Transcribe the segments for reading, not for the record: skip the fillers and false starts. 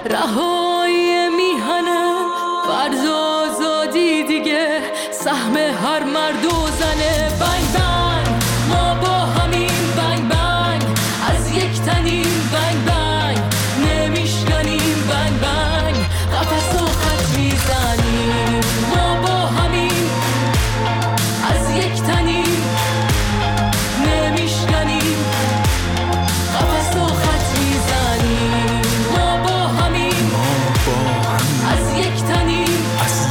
رهایی میهنه فرض و آزادی دیگه سهم هر مرد و زنه. بنگ بنگ ما با همین بنگ بنگ از یک تنیم بنگ بنگ نمیشکنیم بنگ بنگ قفس و خط میزنیم ما با همین از یک تنیم نمیشکنیم قفس و خط میزنیم ما با همین از یک تنیم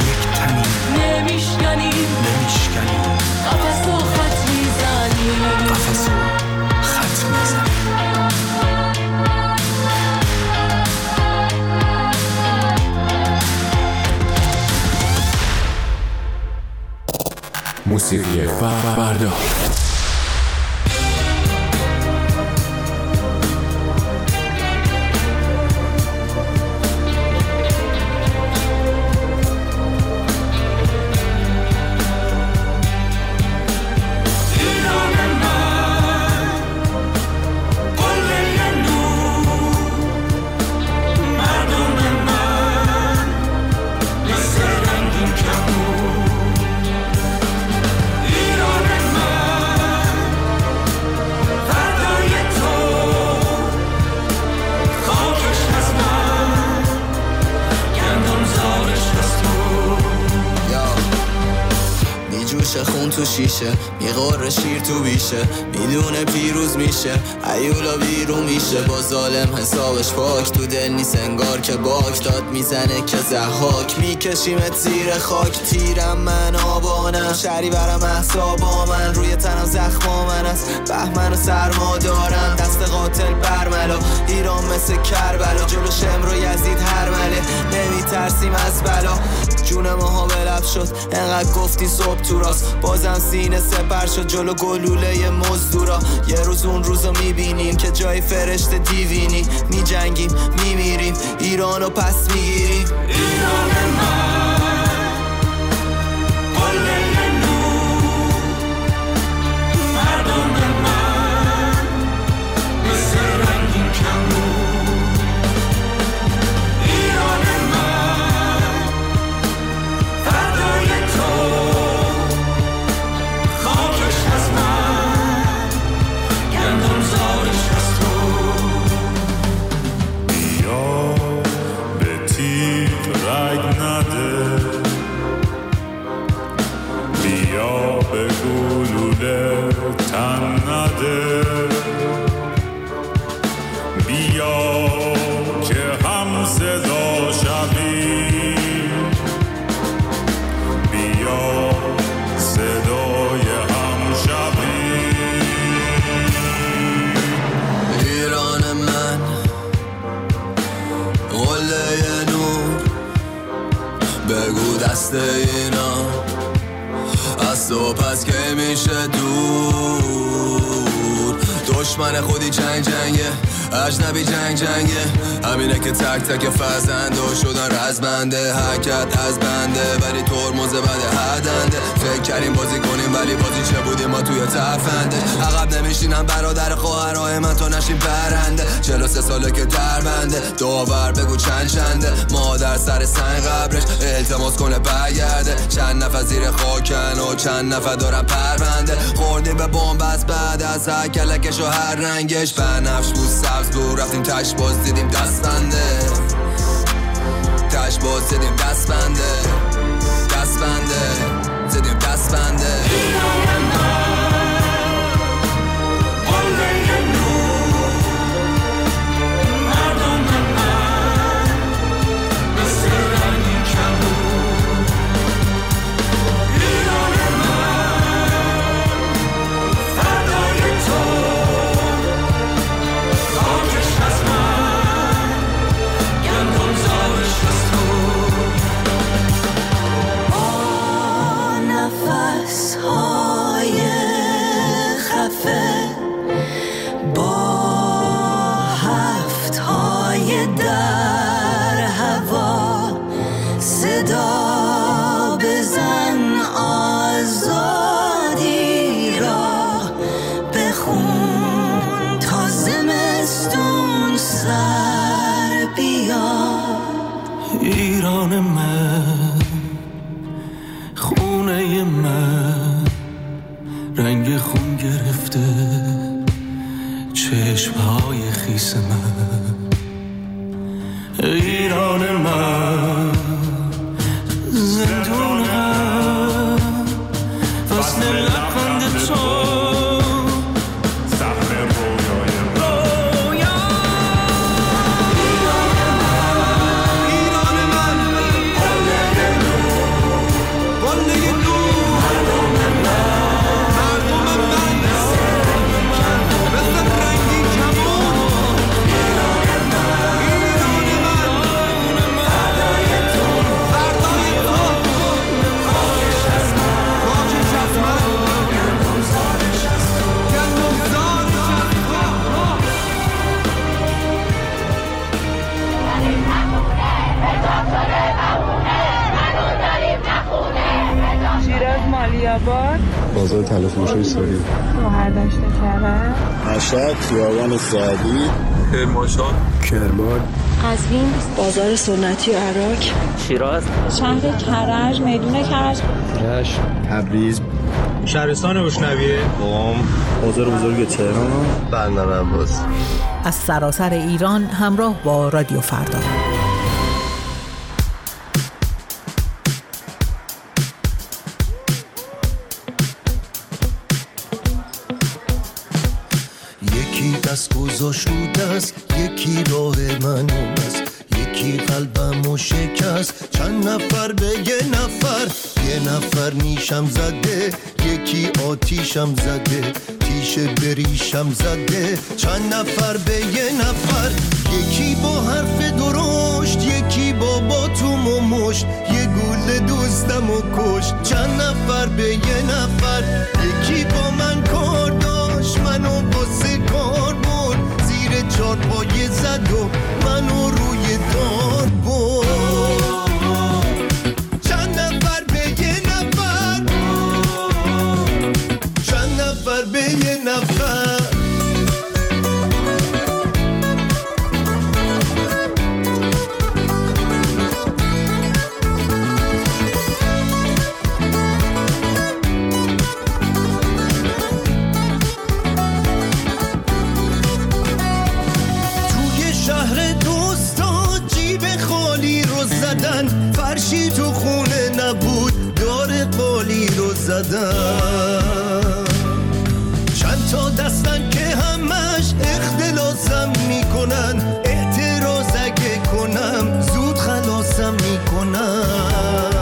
نمیشکنیم قفس و خط میزنیم قفس و خط میزنیم. موسیقی فردا. خون تو شیشه میغوره شیر تو بیشه میدونه پیروز میشه ایولا بیرون میشه با ظالم حسابش پاک تو دل نیست انگار که باک داد میزنه که زحاک میکشیمت زیر خاک تیرم من آبانم شری برم احسابا من روی تنم زخما من از بهمن و سرما دارم دست قاتل برملا ایران مثل کربلا جلو شمر و یزید هرمله نمیترسیم از بلا جون ماها به لب شد انقدر گفتی صبح تو راست بازم سینه سپر شد جلو گلوله مزدورا یه روز اون روزو میبینیم که جای فرشته دیوینی میجنگیم میمیریم ایرانو پس میگیریم ایران من قله نور مردم من مثل رنگین کمون ایران من فردای تو خاکش از من گندم زارش از تو بیا به تیغ رگ نده بیا به گلوله تن نده بیا که هم صدا شوی بیا صدای هم شوی ایران من قله نور بگو دست اینا از تو پس که میشه دور دشمن خودی جنگ جنگه اجنبی جنگ جنگه همینه که تک تک فرزنده شدن رزمنده حرکت از بنده ولی ترمز بده هدنده فکر کردیم بازی کنیم ولی بازی چه بودیم ما توی تفنده عقب نمیشینم برادر خواهرای من تا نشیم برنده 43 ساله که در بنده داور بگو چنده مادر سر سنگ قبرش التماس کنه برگرده چند نفر زیر خاکن و چند نفر دارن پرونده خوردیم به بمب از بعد از هر کلکش و هر رنگش بنفش بود سبز بود رفتیم تش باز دیدیم دست بنده تش باز دیدیم دست بنده زدیم دست بنده ایران من قله نور مردم من مثل رنگین کمون ایران من فردای تو خاکش از من گندم زارش از تو نفس چشمهای خیس من، ایران من، زندون من، وصل لبخند تو، سهم رویای بازار تلفروشی ساری، شهردشت کرج، مشهد، خیابان سعدی، کرمانشاه، کرمان، قزوین، بازار سنتی عراق، شیراز، شهر کرج، میدون کرج، رشت، تبریز، شهرستان گشنویه، قم، بازار بزرگ تهران، بندر عباس. از سراسر ایران همراه با رادیو فردا. یکی دست گذاشت رو دست، یکی راه من است، یکی قلبمو شکست، چند نفر به یه نفر نیشم زده، یکی آتیشم زده، تیشه بریشم زده، چند نفر به یه نفر، یکی با حرف درشت، یکی با باتوم و مشت، یه گل دوستم و کشت، چند نفر به یه نفر، یکی با من کار داشت، منو واسه کار برد، زیر چارپایه زد و منو روی دار برد، چند نفر به یه نفر، چند نفر به یه نفر. فرشی تو خونه نبود، دار قالی رو زدن، چند تا دستن که همش اختلاسم میکنن، اعتراض اگه کنم زود خلاصم میکنن،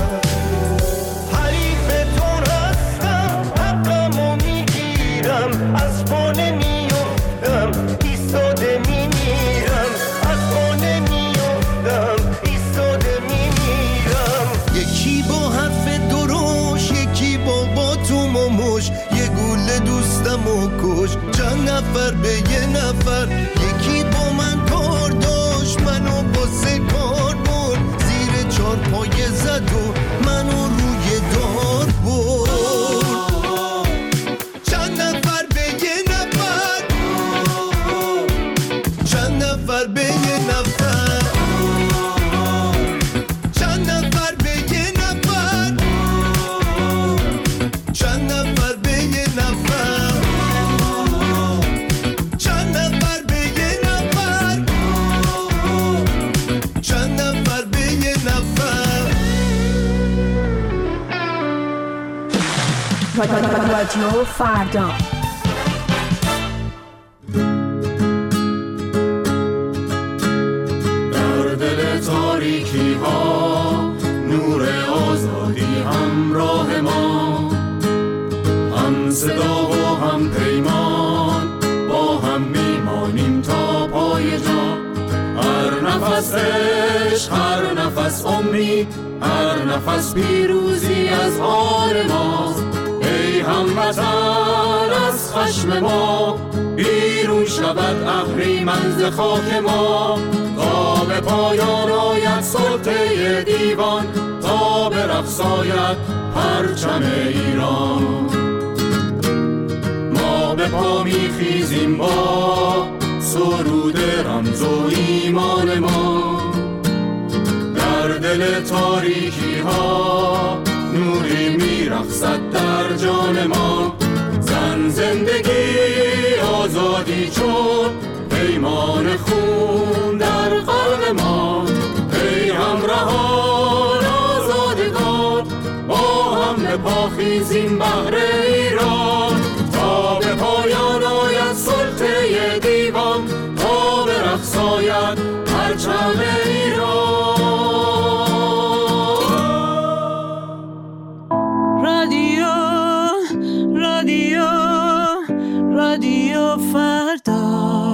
حریفتون هستم حقمو میگیرم، از پا نمیافتم ایستاده میمیرم، از پا نمیافتم ایستاده میمیرم، یکی با حرف دروش، یکی با باتوم و مش، یه گوله دوستم و کش، چند نفر به یه نفر، یکی با من کار داشت، منو باسه کار برد، زیر چارپایه زد و منو روی دار برد، چند نفر به یه نفر، چند نفر به یه نفر، چند نفر به یه نفر، چند نفر به یه نفر، چند نفر به یه نفر، چند نفر به یه نفر. رادیو فردا. در دل تاریکی ها نور آزادی همراه ما، هم صدا و هم پیمان، با هم میمانیم تا پای جا، هر نفس عشق، هر نفس امید، هر نفس پیروزی از آن ماست، ای هموطن از خشم ما بیرون شود اهریمن ز خاک ما، تا به پایان آید سلطه دیوان، تا به رقص آید پرچم ایران، ما به پا میخیزیم با سرود رمز و ایمان ما، در دل تاریکی ها نوری میرقصد در جان ما، زن زندگی آزادی چون پیمان خون در قلب ما. ای همراهان آزادگان با هم به پا خیزیم بهر ایران، تا به پایان آید سلطه دیوان، تا به رقص آید پرچم ایران. رادیو فردا.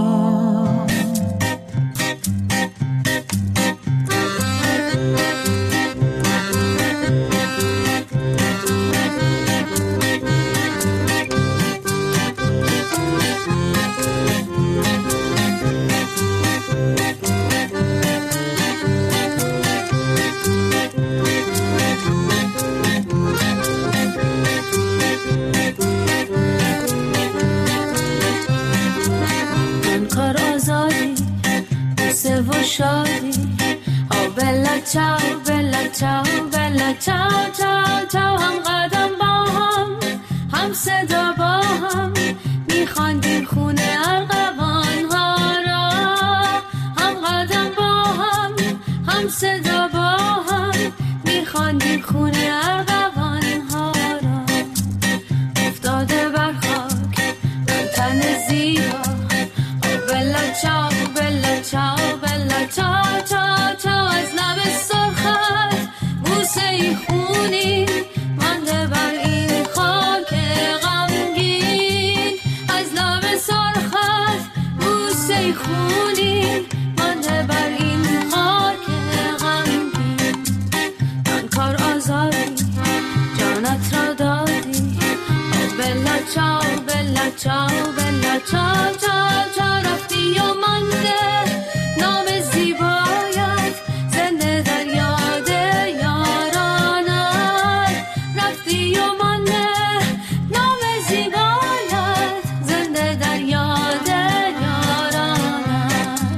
شادی او بلا چاو بلا چاو بلا چاو چاو چاو، هم قدم با هم صدا با هم میخواندیم خونه ارغوان ها را، هم قدم با هم صدا با هم میخواندیم خونه ارغوان ها را. افتاده بر خاک تن زیبا او بلا چاو بلا چاو چاو چاو چاو، از لب سرخت بوسه ای خونی مانده بر این خاک غمگین، از لب سرخت بوسه ای خونی مانده بر این خاک غمگین. من کار آزادی جانت را دادی او بلا چاو بلا چاو بلا چاو چاو چاو، رفتی و مانده نام زیبایت زنده در یاد یارانت، رفتی و مانده نام زیبایت زنده در یاد یارانت.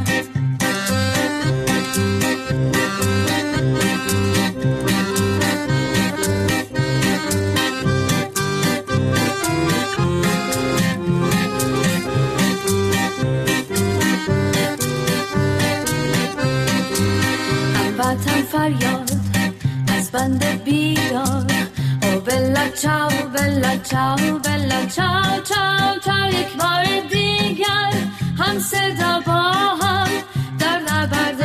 وطن فریاد از بند بیدار او بلا چاو بلا چاو بلا چاو چاو چاو، یک بار دیگر هم صدا با هم در نبرد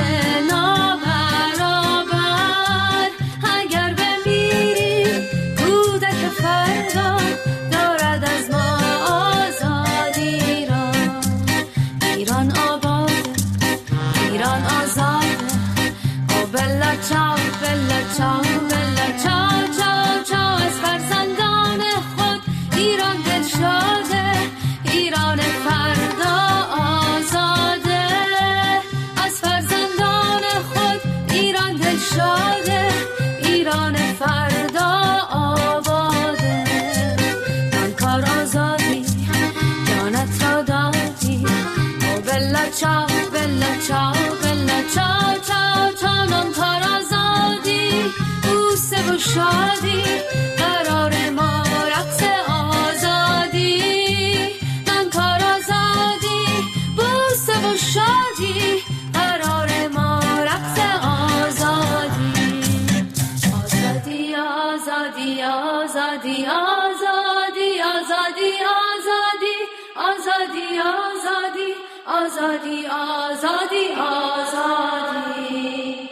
نابرابر. اگر بمیریم کودک فردا دارد از ما آزادی را. ایران آباد ایران آزاد بلا چاو بلا چاو بلا چاو چاو چاو، از فرزندان خود ایران دل شاده، ایران فردا آزاده. از فرزندان خود ایران دل شاده، ایران فردا آباده. من کار آزادی جانت را دادی او بلا چاو بلا چاو بلا چاو چاو چاو، من کار آزادی بوسه و شادی قرار ما رقص آزادی. من کار آزادی بوسه و شادی قرار ما رقص آزادی. آزادی آزادی آزادی آزادی آزادی آزادی آزادی آزادی آزادی آزادی.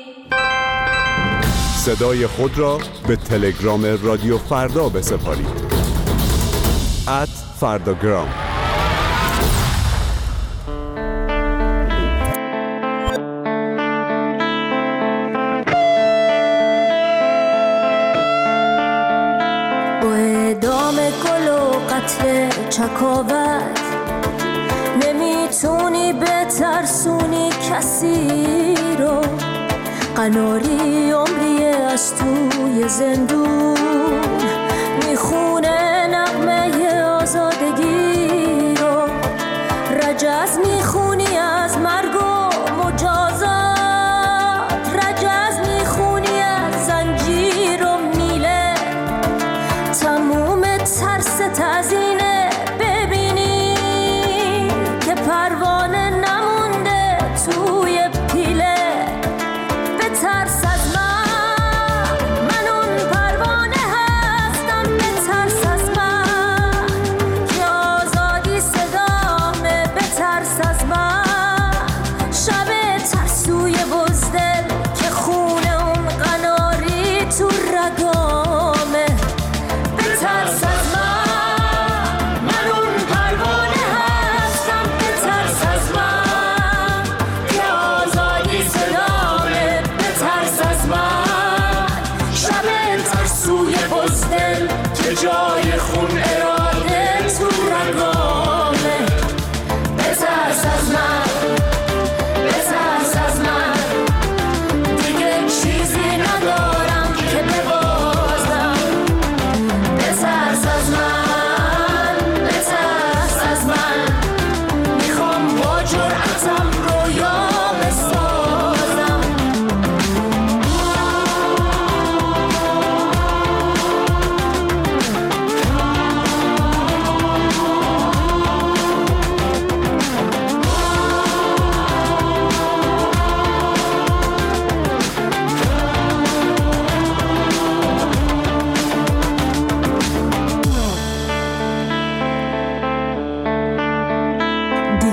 صدای خود را به تلگرام رادیو فردا بسپارید. @فرداگرام. با اعدام گل و قتل چکاوت نمیتونی بترسونی کسی رو، قناری عمری از توی زندون میخونه نغمه آزادگی رو. رجز میخونی از مرگ و مجازات، رجز میخونی از زنجیر و میله، تموم ترست از اینه ببینی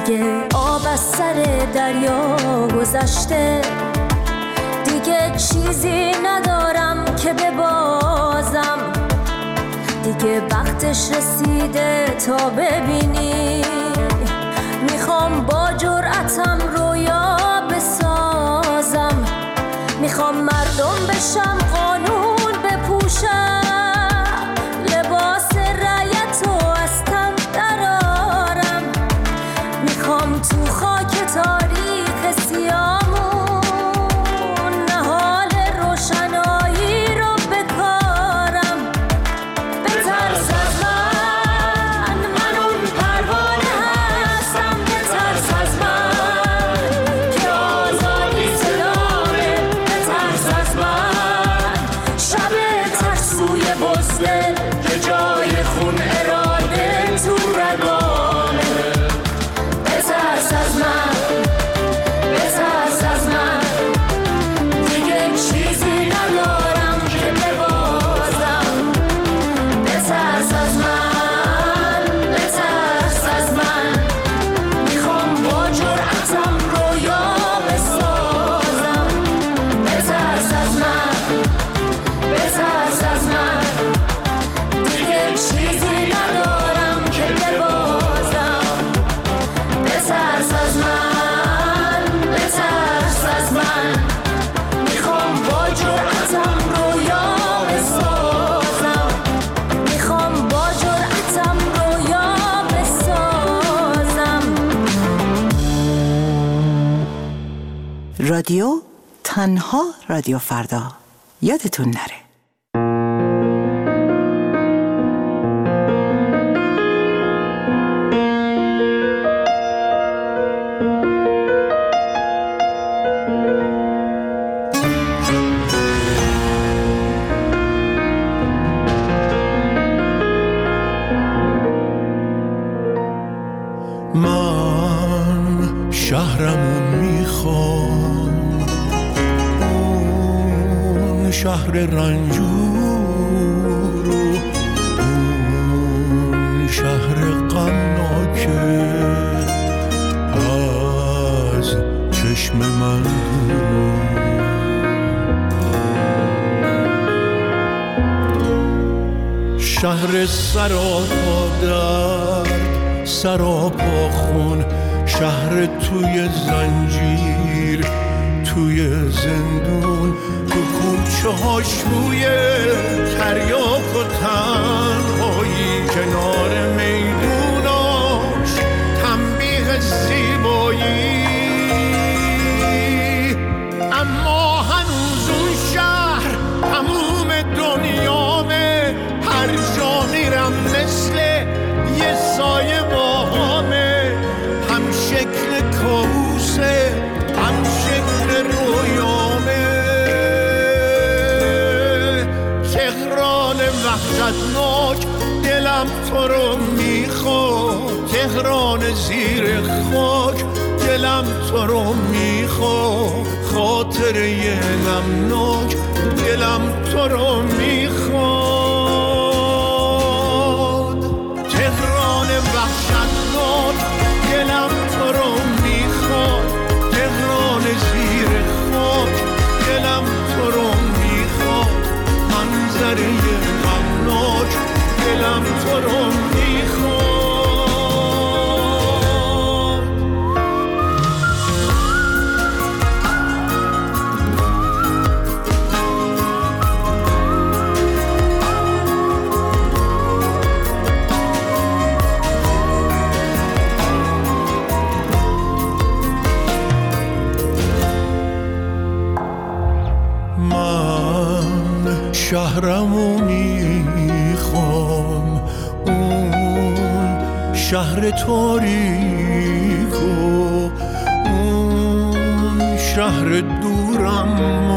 دیگه آب از سر دریا گذشته، دیگه چیزی ندارم که ببازم، دیگه وقتش رسیده تا ببینی. میخوام با جرأتم رویا بسازم، میخوام مردم بشم، قانون بپوشم، لباس رعیتو از تن درارم، میخوام تو خاک تاریخ سیامون نهال روشنایی رو بکارم. بترس از من اون پروانه هستم، بترس از من که آزادی صدامه، بترس از من شب ترسوی بزدل که جای خون اراده تو رگامه. بترس از من، بترس از من، دیگه چیزی ندارم که ببازم. بترس از من، بترس از من، میخوام با جرأتم رویا بسازم. بترس از من، بترس از من، دیگه چیزی ندارم که ببازم. بترس از من، بترس از من، میخوام با جرأتم رویا بسازم، میخوام با جرأتم رویا بسازم. رادیو تنها رادیو فردا، یادتون نره. من شهرمون میخوام، اون شهر رنجور و اون شهر غمناکه از چشم من دور. شهر سراپا درد، سراپا خون، شهر توی زنجیر، توی زندون، تو کوچه هاش روی تریاک و تنهایی، کنار میدوناش تنبیه زیبایی. اما هنوز اون شهر تموم دنیامه، هر جا میرم مثل یه سایه باهامه، هم شکل کابوسه هم شکل رویامه. تهران وحشتناک دلم تو رو میخواد، تهران زیر خاک دلم تو رو میخواد، خاطره غمناک دلم تو رو میخواد. تهران وحشتناک دلم تو رو میخواد، تهران زیر خاک دلم تو رو میخواد، منظره غمناک دلم تو رو میخواد. شهرمو میخوام، اون شهر تاریک و اون شهر دورم،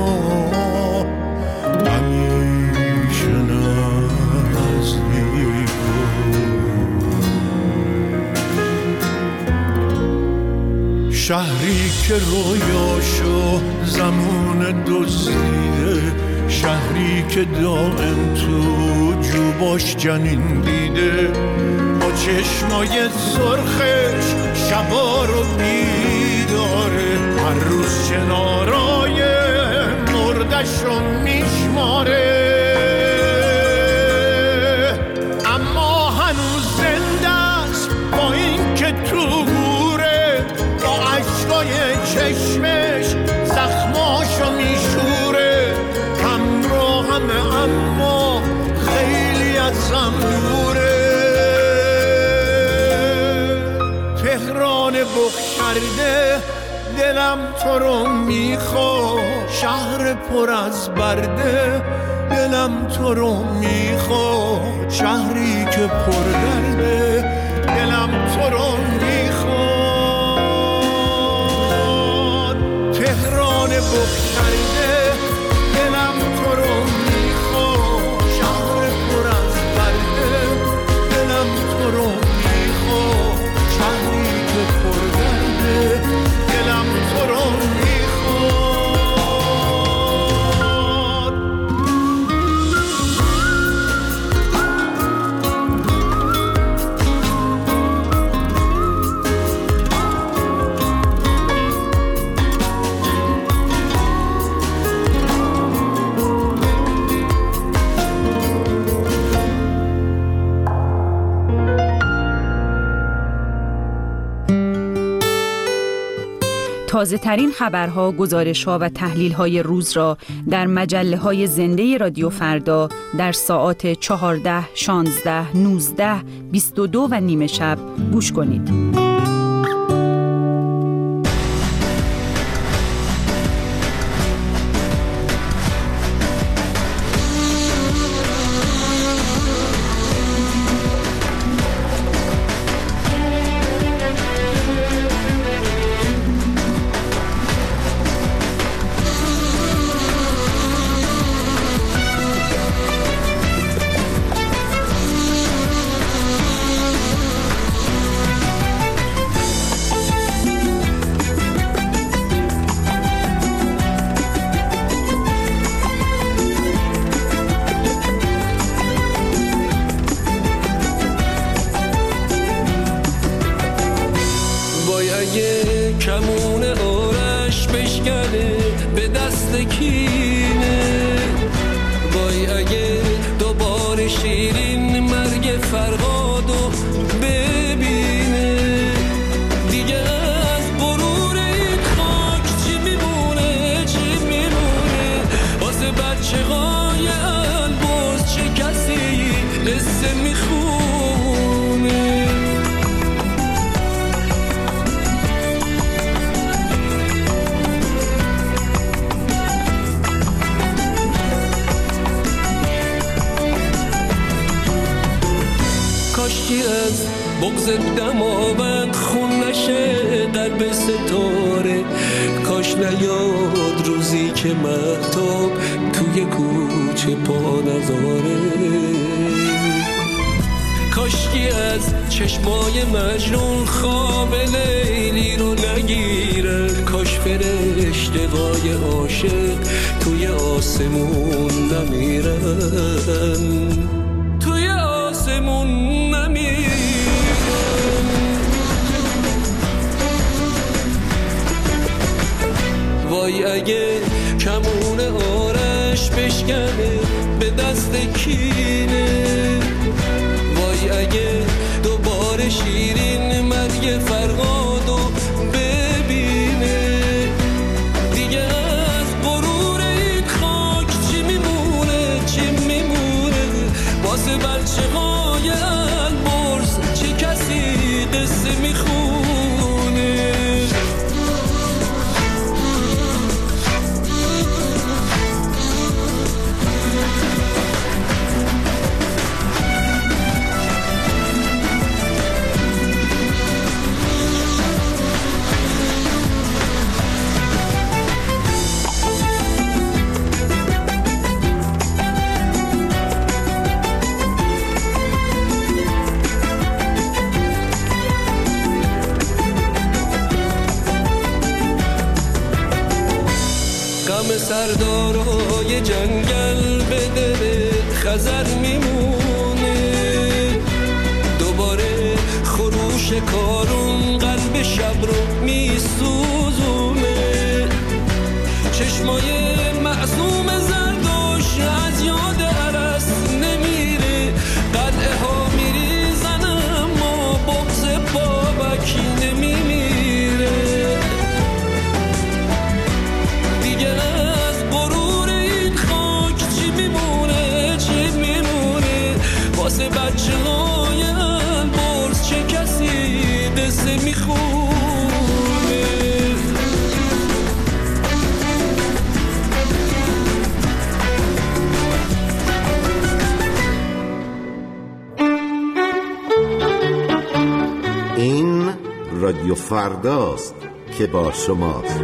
همیشه نزدیک. شهری که رویاشو زمان دزدیده، شهری که دائم تو جوباش جنین دیده، با چشمای سرخش شبا رو بیداره، هر روز شنارای مردش رو میشماره، اما هنوز زنده است با این که تو گوره، با عشقای چشمش زخماشو میشوره، همه اما خیلی از هم دوره. تهران بخشرده دلم تو رو میخوا، شهر پر از برده دلم تو رو میخوا، شهری که پر درده دلم تو رو میخواد. تهران بخشرده دلم تو رو میخوا، شهر پر از برده دلم تو رو میخوا، شهری که پر درده دلم تو رو تازه ترین خبرها، گزارش‌ها و تحلیل‌های روز را در مجله‌های زنده رادیو فردا در ساعات 14, 16, 19, 22 و نیم شب گوش کنید. کمون آرش بشکنه به دست کینه، وای اگه دوباره شیرین مرگ فرهادو ببینه، دیگه از غرور این خاک چی میمونه، چی میمونه واسه بچه های البرز، چه کسی قصه میخونه. کاشکی از بغض دماوند خون نشه قلب ستاره، کاش نیاد روزی که مهتاب توی کوچه پا نذاره، کاشکی از چشمای مجنون خواب لیلی رو نگیره، کاش فرشته‌های عاشق توی آسمون نمیرن، توی آسمون نمیرن. وای اگه کمون آرش بشکنه به دست کینه، وای اگه دوباره شیرین مرگ فرهادو ببینه، دیگه از غرور این خاک چی میمونه، چی میمونه واسه بچه های البرز، چه کسی قصه میخونه. سردارای جنگل به دل خزر میمونه، دوباره خروش کارون قلب این رادیو فرداست که با شماست.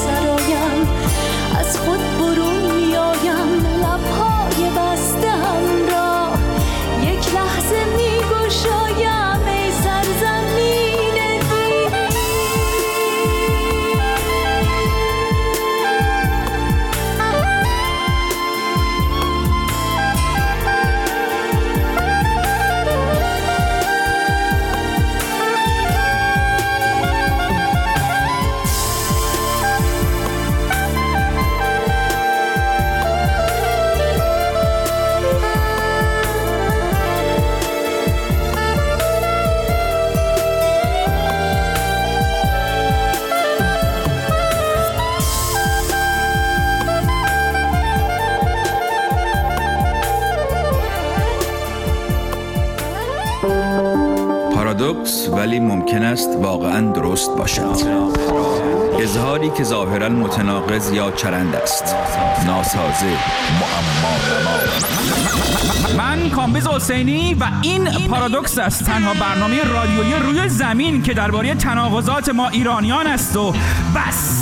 از خود برون میایم، لبهای بسته هم پارادوکس ولی ممکن است واقعا درست باشد. اظهاری که ظاهرا متناقض یا چرند است. ناسازه، معما. من کامبیز حسینی و این پارادوکس است، تنها برنامه رادیویی روی زمین که درباره تناقضات ما ایرانیان است و بس.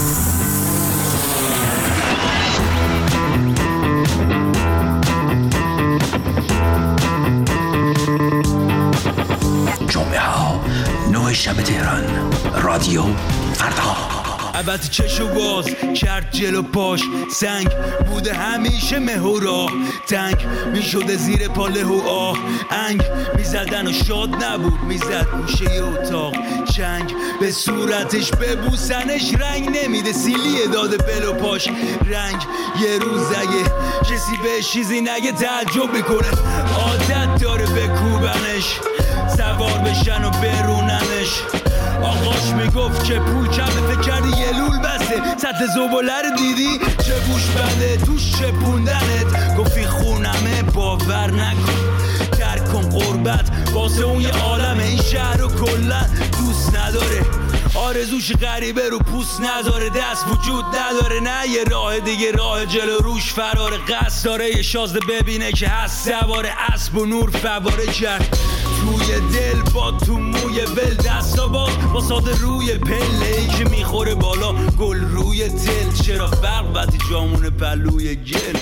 جمعه ها 9 شب تهران، رادیو فردا. البته چشو باز کرد جلو پاش، سنگ بوده همیشه مهورا، تنگ میشده زیر پاله و آه، انگ میزدن و شاد نبود، میزد گوشه اتاق، چنگ به صورتش ببوسنش رنگ نمیده، سیلیه داده بلو پاش رنگ. یه روز اگه کسی به چیزی نگه تعجب میکنه، عادت داره بکوبنش، سوار بشن و بروننش. آقاش میگفت که پول کمه، فکر کردی یه لول بسته، سطح زباله رو دیدی چه گوش بنده توش چپوندنت، گفتی خونمه باور نکن، ترک کن قربت واسه اون یه عالمه، این شهر رو کلن دوست نداره، آرزوش غریبه رو پوست نداره، دست وجود نداره، نه یه راه دیگه راه جلو روش فراره، قصد داره یه شازده ببینه که هست سواره اسب و نور فواره کرد توی دل با تو موی ول، دستا با ساده روی پله ای که میخوره بالا گل روی دل، چرا فرق وقتی جامون پلوی گل.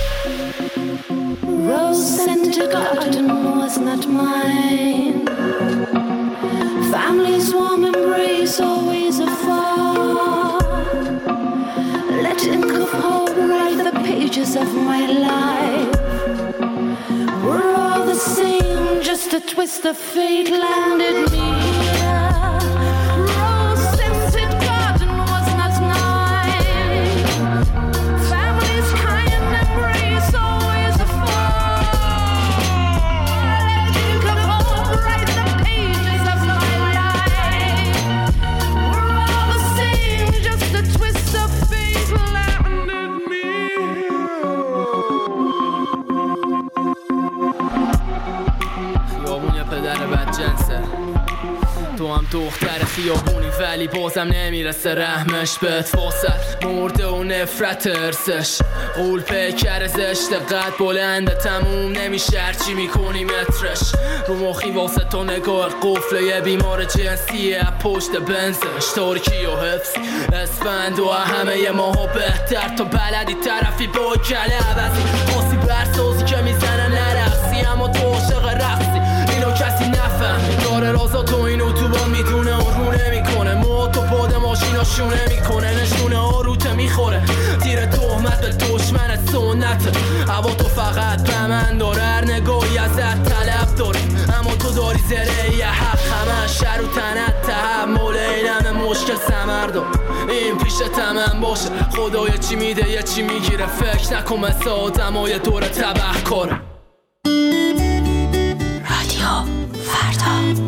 Rose scented garden was not mine, family's warm embrace always afar, letting go write the pages of my life, we're all the same, just a twist of fate landed me here. Rose scented garden was not mine, family's kind embrace always afar, letting go write the pages of my life, we're all the same, just a twist of fate landed me خیابون یه پدر بدجنسه، تو هم دختر خیابونی ولی بازم نمیرسه رحمش بهت، فاصل مرده و نفرت ارسش، قول پیکر زشت قد بلنده، تموم نمیشه هرچی میکنی مترش، رو مخی واسه تو نگاه قفله یه بیمار جنسیه، پشت بنزش ترکی و حفظی اسفند و همه ماها بهتر، تو بلدی طرفی با کله عوضی، خاصی برسازی که میزنه نرقصی، اما تو عاشق رقصی اینو کسی نفهم، داره رازا تو اینو تو با میدونه اون رو نمیکنه، موتو پاد ماشینا شونه میکنه، نشونه آروته میخوره، تیر تهمت به دشمن سنت، هوا تو فقط به من داره، هر نگاهی ازت طلب داره، اما تو داری زره یه حق، همه شر و تنت تحمل این همه مشکل ثمر دار، این پیش تمام باشه، خدا یه چی میده یه چی میگیره، فکر نکن مثل آدمای دور تبه کاره. رادیو فردا.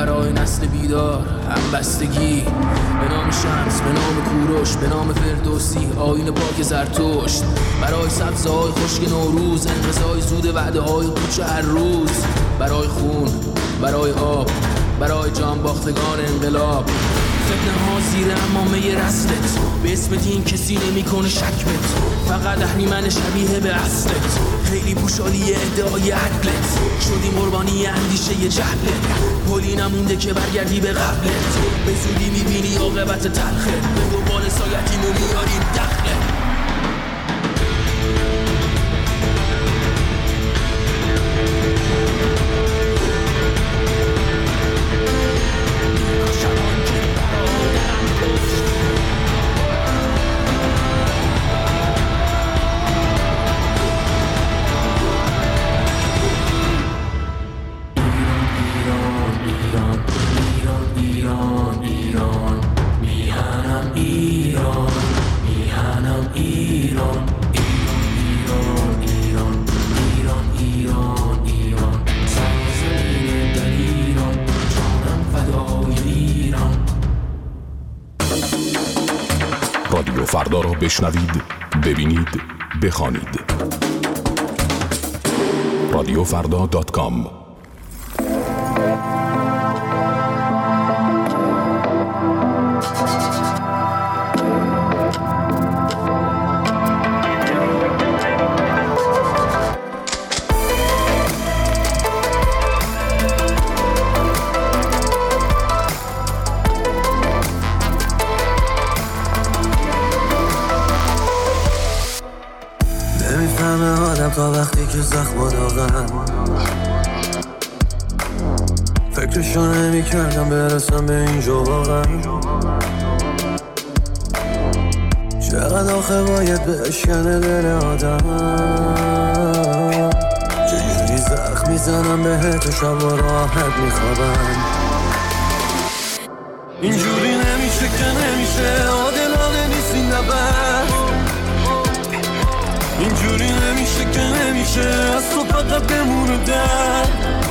برای نسل بیدار، همبستگی به نام شمس، به نام کوروش، به نام فردوسی، آیین پاک زرتشت، برای سبزهای خشک نوروز، انقضای زود وعده های کوچه هر روز، برای خون، برای آب، برای جان باختگان انقلاب. فتنه ها زیر امامه رسلت، به اسم دین کسی نمی کنه شک بت، فقط اهریمن شبیه به اصلت، خیلی پوشالی ادعای عدلت، شدیم قربانی اندیشه جهلت، پلی نمونده که برگردی به قبلت، به زودی میبینی عاقبت تلخت، به دنبال سایتیم و میاریم دخلت. رادیو فردا را بشنوید، ببینید، بخوانید. radiofrda.com. تا وقتی که زخم داغم فکرشو نمی کردم برسم به اینجا واقعا. چقدر آخه باید بشکنه دل آدم، چجوری زخم میزنم بهت و شب و راحت میخوابم. اینجوری نمیشه که نمیشه، عادلانه نیست این نبرد. اینجوری نمیشه که نمیشه، از تو فقط بمونه در.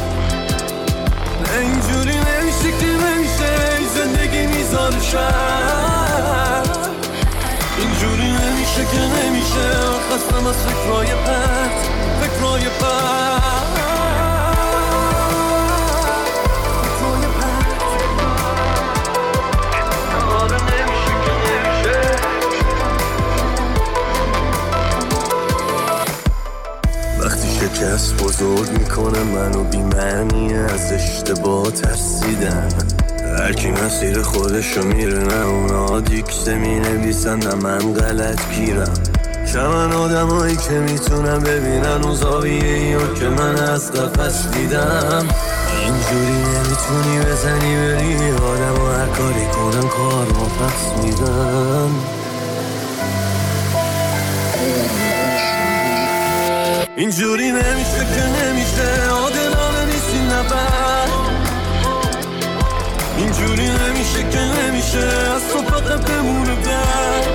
اینجوری نمیشه که نمیشه، این زندگی میذاره شرط. اینجوری نمیشه که نمیشه، خستم از فکرهای پرت، فکرهای پرت. شکست بزرگ میکنه منو بی‌معنی، از اشتباه ترسیدن. هرکی مسیر خودشو میره، نه اونا دیکته مینویسن نه من غلط گیرم. چمن آدمایی که میتونن ببینن اون زاویه‌ایو که من از قفس دیدم. اینجوری نمیتونی بزنی بری آدم و هر کاری کنن کار ما پس میدن. اینجوری نمیشه که نمیشه، عادلانه نیست این نبرد. اینجوری نمیشه که نمیشه، از تو فقط بمونه در.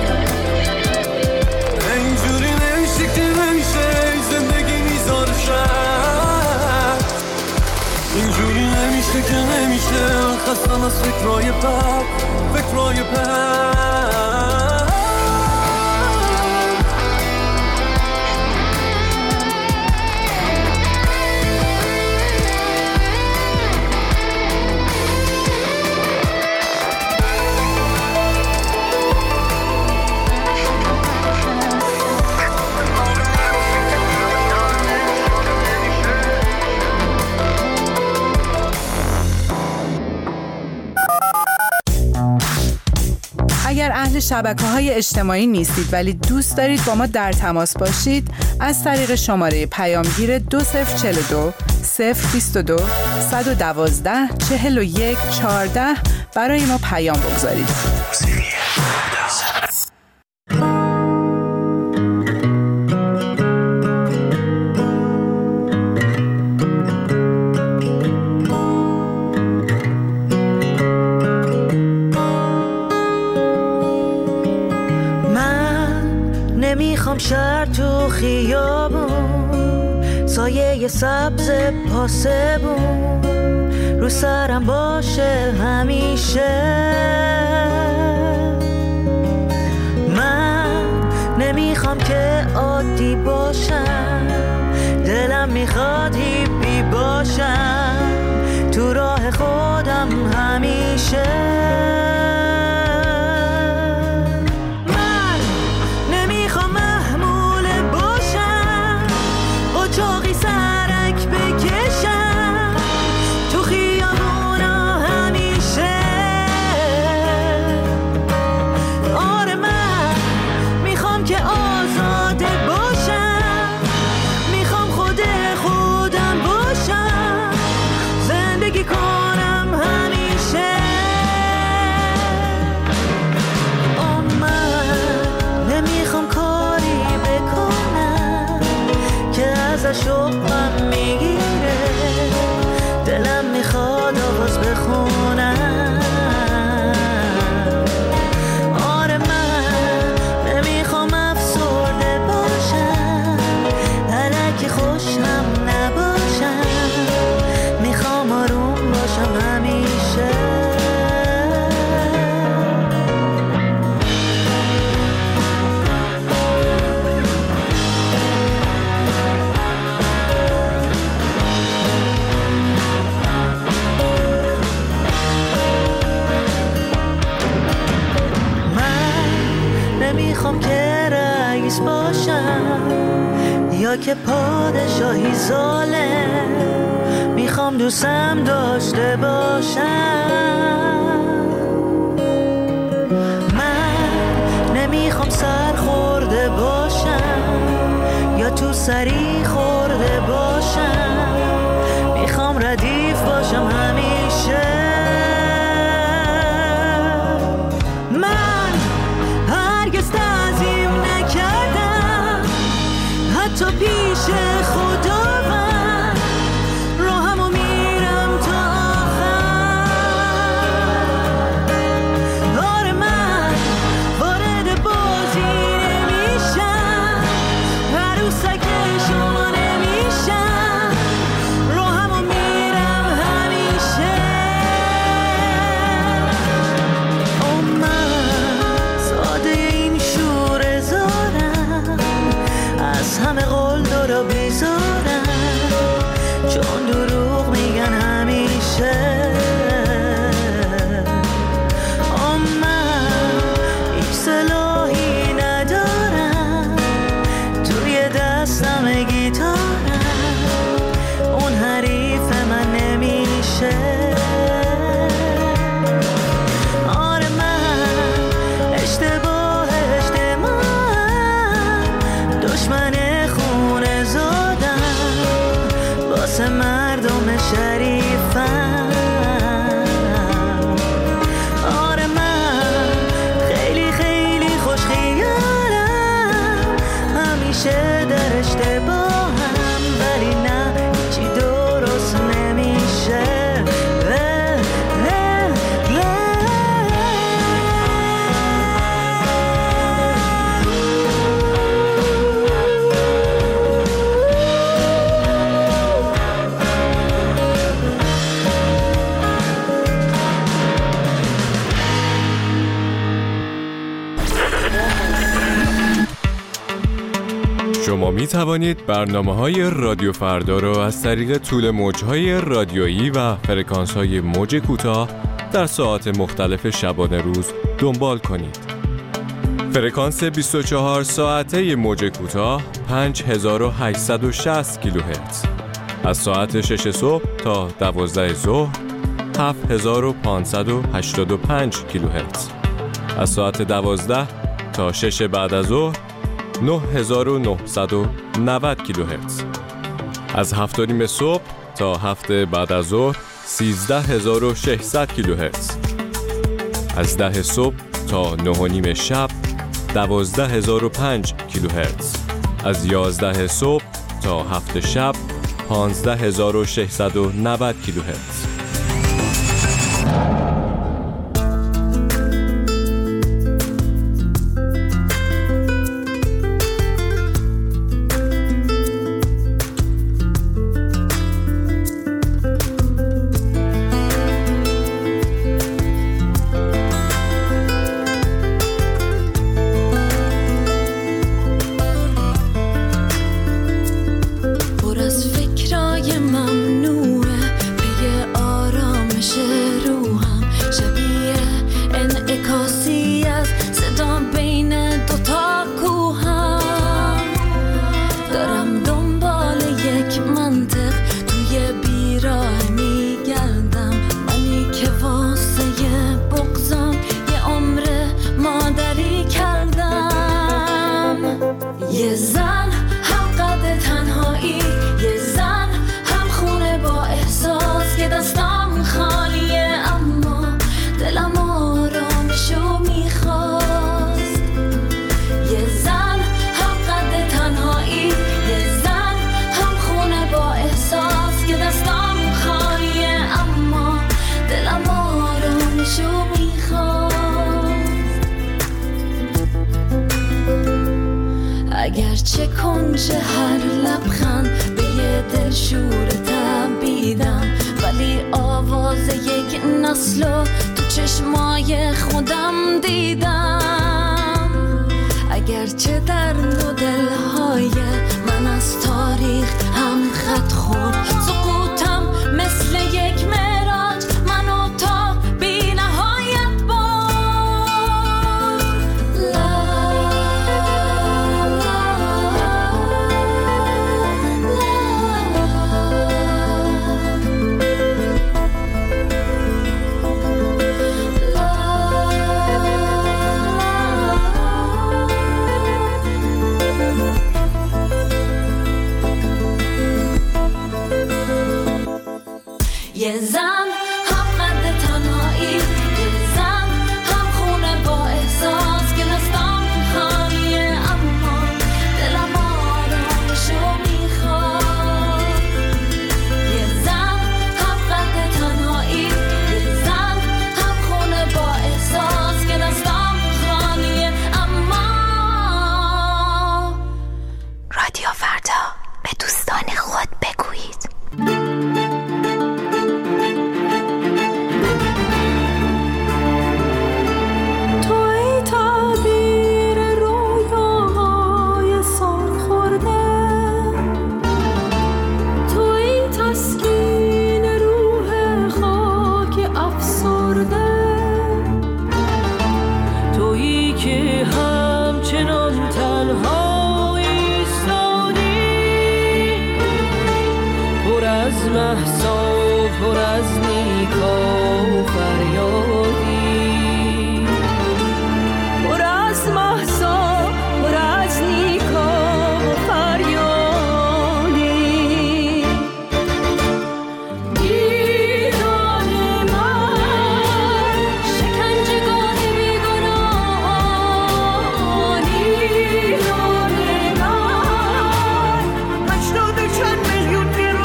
اینجوری نمیشه که نمیشه، این زندگی میذاره شرط. اینجوری نمیشه که نمیشه، خستم از فکرهای بد، فکرهای بد. اگر اهل شبکه‌های اجتماعی نیستید ولی دوست دارید با ما در تماس باشید، از طریق شماره پیامگیر 2042 022 112 41 14 برای ما پیام بگذارید. نمیخوام شهر تو خیابون، سایه سبز پاسبون، رو سرم باشه همیشه. من نمیخوام که عادی باشم، دلم میخواد هیپی باشم، تو راه خودم همیشه. من نمیخوام محمول باشم، قاچاقی سرک بکشم، تو خیابونا همیشه. آره من میخوام که آزاده باشم، میخوام خودم باشم، زندگی کنم همیشه. من نمیخوام کاری بکنم که ازش شوقم میگیره، دلم میخواد آواز بخونم. آره من نمیخوام افسرده باشم، الکی خوشم نباشم، میخوام آروم باشم همیشه. نمیخوام که رئیس باشم یا که پادشاهی ظالم، میخوام دوستم داشته باشم. من نمیخوام سر خورده باشم یا تو سری خورده باشم، میخوام ردیف باشم همیشه. من هرگز تعظیم نکردم حتی پیش خداوند، راهمو میرم تا آخر. آره من وارد بازی نمیشم، عروسک شما نمیشم، راهمو میرم همیشه. از همه قول دارا بیزارم، چون دروغ میگن همیشه. من هیچ سلاحی ندارم، توی دستم گیتارم، اون حریف من نمیشه. آره من اشتباه دشمن خونه زادم، واسه مردم شریفم. آره من خیلی خیلی خوش خیالم، همیشه در اشتباهم، ولی نه چی درست نمیشه. شما می توانید برنامه‌های رادیو فردا را از طریق طول موج‌های رادیویی و فرکانس‌های موج کوتاه در ساعات مختلف شبانه روز دنبال کنید. فرکانس 24 ساعته موج کوتاه 5860 کیلوهرتز، از ساعت 6 صبح تا 12 ظهر 7585 کیلوهرتز، از ساعت 12 تا 6 بعد از ظهر 9990 کیلوهرتز، از 7:30 صبح تا 7 بعد از ظهر 13600 کیلوهرتز، از 10 صبح تا 9:30 شب 12005 کیلوهرتز، از 11 صبح تا 7 شب 15690 کیلوهرتز. چه کنج هر لبخند به یه دل شور تبیدم، ولی آواز یک نسلو تو چشمای خودم دیدم. اگرچه در دو دلهای من از تاریخ هم خط خورد، سقوطم مثل یک معراج منو تا بی نهایت برد. یه زن هم قد تنهایی، یه زن هم خونه با احساس که دستم خالیه اما دلم آرامشو میخواد. یه زن هم قد تنهایی، یه زن هم خونه با احساس که دستم خالیه اما. رادیو فردا، به دوستان خود بگویید. پر از نیکا و فریادی، پر از محسا، پر از نیکا و فریادی. ایران من شکنجهگاه بیگناهان، ایران من 80 چند میلیون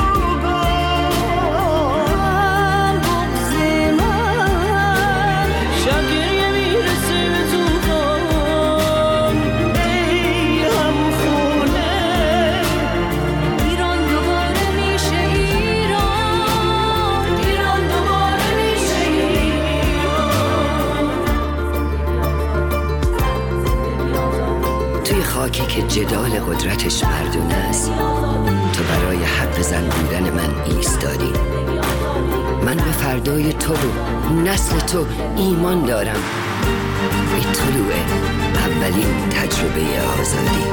خاکی که جدال قدرتش مردونه است، تو برای حق زن بودن من ایستادی. من به فردای تو و نسل تو ایمان دارم، به طلوع اولین تجربه آزادی.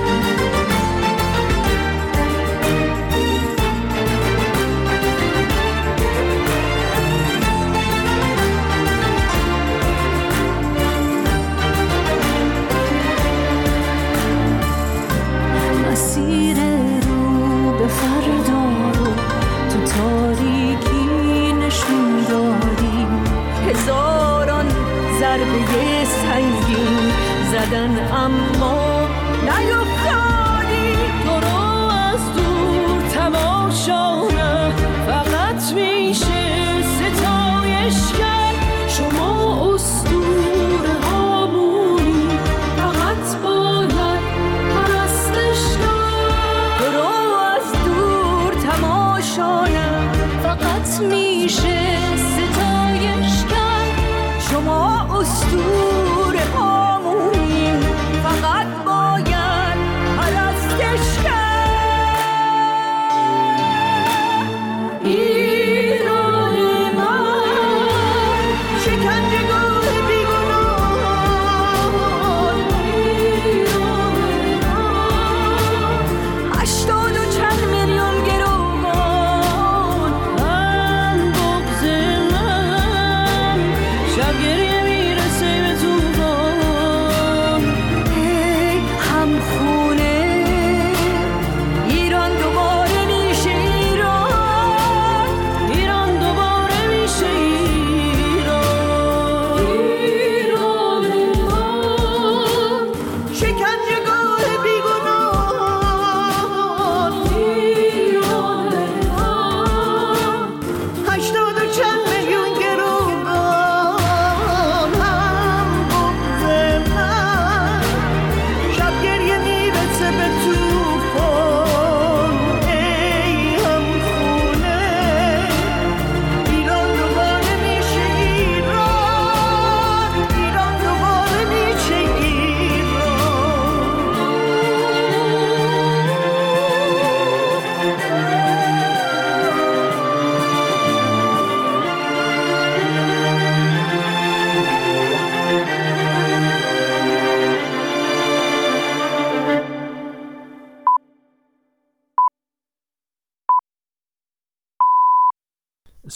مسیر رو به فردا رو تو تاریکی نشون دادی، هزاران ضربه سنگین زدن اما نیفتادی. تو رو از دور تماشا